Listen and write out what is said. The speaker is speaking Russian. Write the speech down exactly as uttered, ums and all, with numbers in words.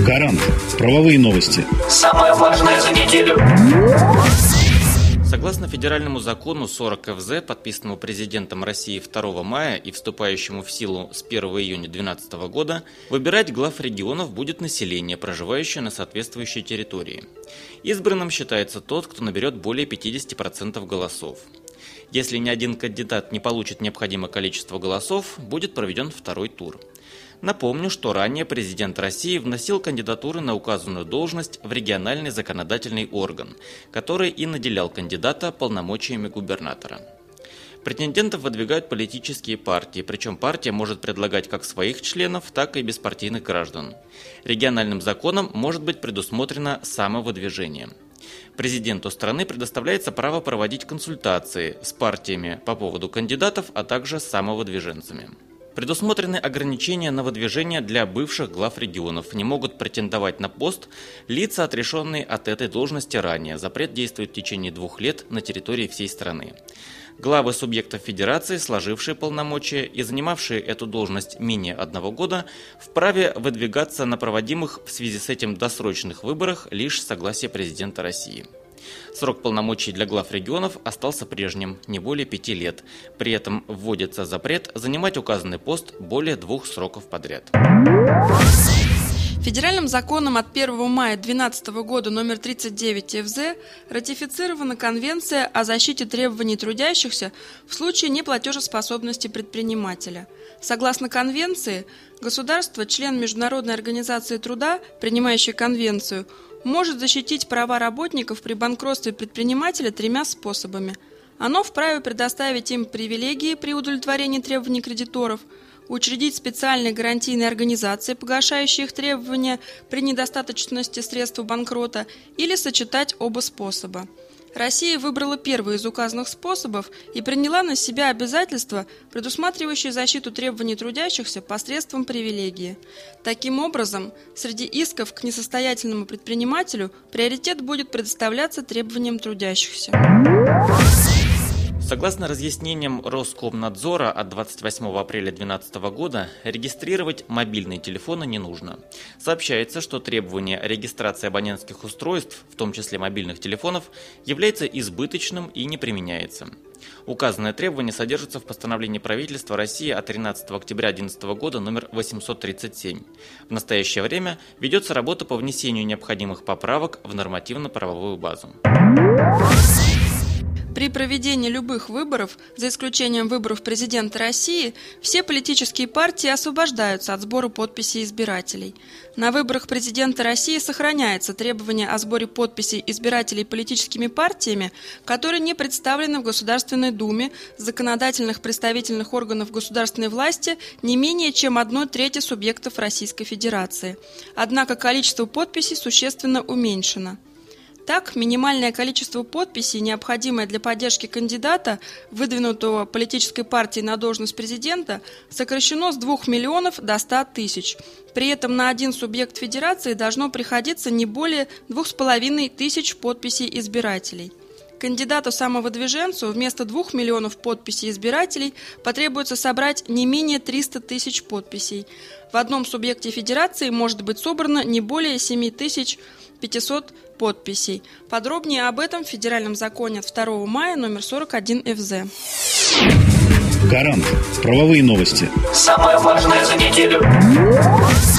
Гарант. Правовые новости. Самое важное за неделю. Согласно федеральному закону сорок эф зэ, подписанному президентом России второго мая и вступающему в силу с первого июня две тысячи двенадцатого года, выбирать глав регионов будет население, проживающее на соответствующей территории. Избранным считается тот, кто наберет более пятьдесят процентов голосов. Если ни один кандидат не получит необходимое количество голосов, будет проведен второй тур. Напомню, что ранее президент России вносил кандидатуры на указанную должность в региональный законодательный орган, который и наделял кандидата полномочиями губернатора. Претендентов выдвигают политические партии, причем партия может предлагать как своих членов, так и беспартийных граждан. Региональным законом может быть предусмотрено самовыдвижение. Президенту страны предоставляется право проводить консультации с партиями по поводу кандидатов, а также с самовыдвиженцами. Предусмотрены ограничения на выдвижение для бывших глав регионов. Не могут претендовать на пост лица, отрешенные от этой должности ранее. Запрет действует в течение двух лет на территории всей страны. Главы субъектов федерации, сложившие полномочия и занимавшие эту должность менее одного года, вправе выдвигаться на проводимых в связи с этим досрочных выборах лишь с согласия президента России. Срок полномочий для глав регионов остался прежним, не более пяти лет. При этом вводится запрет занимать указанный пост более двух сроков подряд. Федеральным законом от первого мая две тысячи двенадцатого года номер тридцать девять эф зэ ратифицирована Конвенция о защите требований трудящихся в случае неплатежеспособности предпринимателя. Согласно Конвенции, государство, член Международной организации труда, принимающий Конвенцию, может защитить права работников при банкротстве предпринимателя тремя способами. Оно вправе предоставить им привилегии при удовлетворении требований кредиторов, учредить специальные гарантийные организации, погашающие их требования при недостаточности средств у банкрота, или сочетать оба способа. Россия выбрала первый из указанных способов и приняла на себя обязательства, предусматривающие защиту требований трудящихся посредством привилегии. Таким образом, среди исков к несостоятельному предпринимателю приоритет будет предоставляться требованиям трудящихся. Согласно разъяснениям Роскомнадзора от двадцать восьмого апреля две тысячи двенадцатого года, регистрировать мобильные телефоны не нужно. Сообщается, что требование о регистрации абонентских устройств, в том числе мобильных телефонов, является избыточным и не применяется. Указанное требование содержится в постановлении правительства России от тринадцатого октября две тысячи одиннадцатого года номер восемьсот тридцать семь. В настоящее время ведется работа по внесению необходимых поправок в нормативно-правовую базу. При проведении любых выборов, за исключением выборов президента России, все политические партии освобождаются от сбора подписей избирателей. На выборах президента России сохраняется требование о сборе подписей избирателей политическими партиями, которые не представлены в Государственной Думе, законодательных представительных органов государственной власти не менее чем одной трети субъектов Российской Федерации. Однако количество подписей существенно уменьшено. Так, минимальное количество подписей, необходимое для поддержки кандидата, выдвинутого политической партией на должность президента, сокращено с двух миллионов до ста тысяч. При этом на один субъект федерации должно приходиться не более двух с половиной тысяч подписей избирателей. Кандидату-самовыдвиженцу вместо двух миллионов подписей избирателей потребуется собрать не менее триста тысяч подписей. В одном субъекте федерации может быть собрано не более семь тысяч пятьсот подписей. Подробнее об этом в Федеральном законе от второго мая номер сорок один эф зэ. Гарант. Правовые новости. Самое важное за неделю.